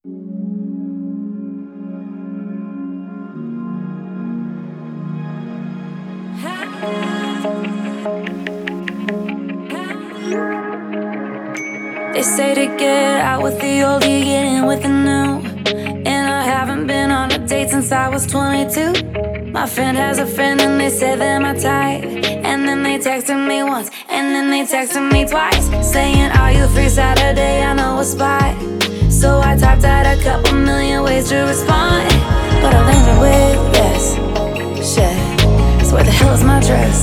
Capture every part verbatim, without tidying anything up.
They say to get out with the old, you get in with the new. And I haven't been on a date since I was twenty-two. My friend has a friend and they say they're my type. And then they texted me once, and then they texted me twice, saying, are you free Saturday? I know a spot. So I typed out a couple million ways to respond, but I landed with yes. Shit, so where the hell is my dress?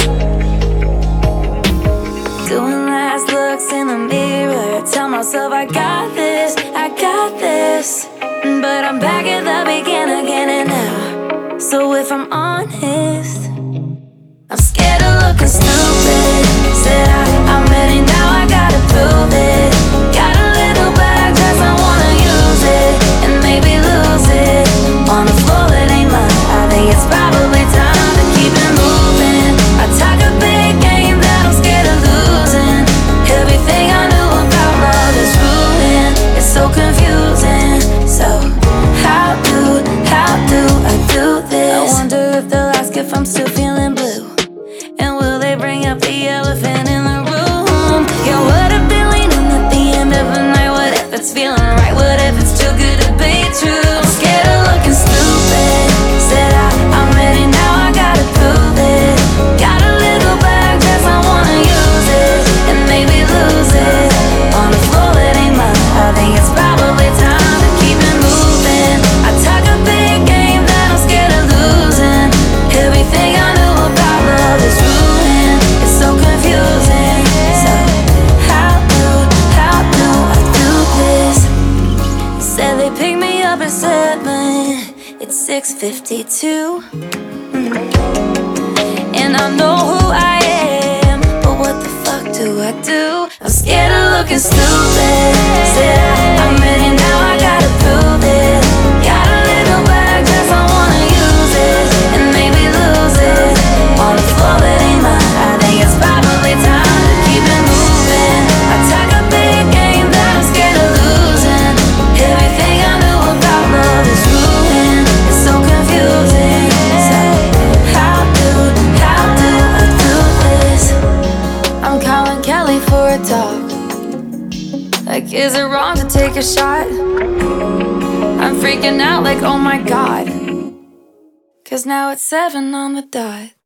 Doing last looks in the mirror, tell myself I got this, I got this. But I'm back at the beginning again and now. So if I'm honest, I'm scared of looking stupid. Said I, I'm ready now, I gotta prove it. Got a little bag dress, I wanna use it, and maybe lose it on the floor that ain't mine. I think it's probably time to keep it moving. I talk a big game that I'm scared of losing. Everything I knew about love is ruined. It's so confusing. So how do, how do I do this? I wonder if they'll ask if I'm still feeling blue. And will they bring up the elephant in the room? Yeah, what if they're leaning at the end of the night? What if it's feeling right? What if it's too good to be true? I'm scared of looking stupid. Said I, I'm ready now, I gotta prove it. Got a little bag dress, I wanna use it, and maybe lose it on the floor that ain't mine. I think it's probably time to keep it moving. I talk a big game that I'm scared of losing. Everything I knew about love is ruined. It's so confusing. So how do, how do I do this? Said they pick me up at seven. It's six fifty-two. Mm. And I know who I am, but what the fuck do I do? I'm scared of looking stupid. Said I, I'm ready now, I gotta prove it. Got a little bag dress, I wanna use it, and maybe lose it on the floor that ain't mine. I think it's probably time to keep it moving. I talk a big game that I'm scared of losing. Everything I knew about love is ruined. It's so confusing. So how do, how do I do this? I'm calling Kelly for a talk. Like, is it wrong to take a shot? I'm freaking out like, oh my god, 'cause now it's seven on the dot.